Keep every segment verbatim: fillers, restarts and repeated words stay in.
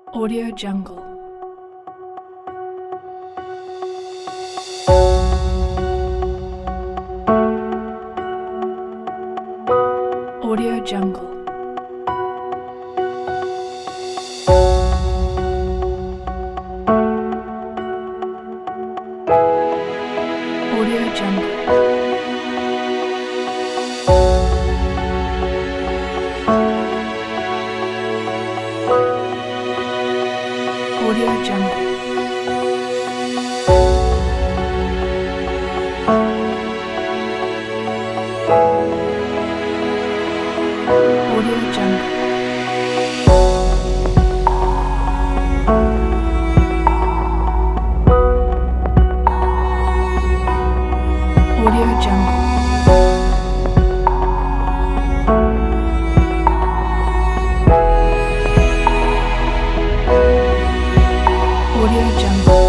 Audio Jungle. Audio Jungle. Audio Jungle. Audio Jungle. Audio Jungle. Audio Jungle. Audio Jungle.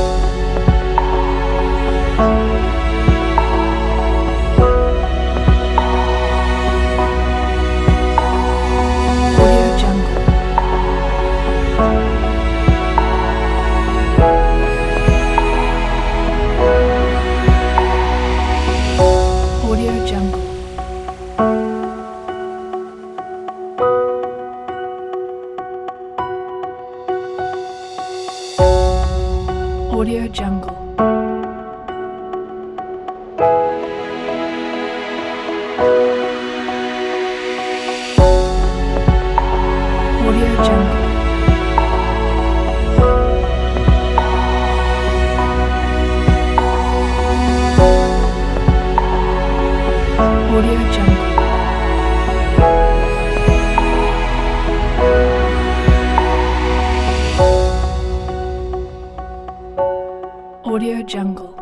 Audio Jungle. Audio Jungle. Audio Jungle. Audio Jungle. Audio Jungle. Audio Jungle.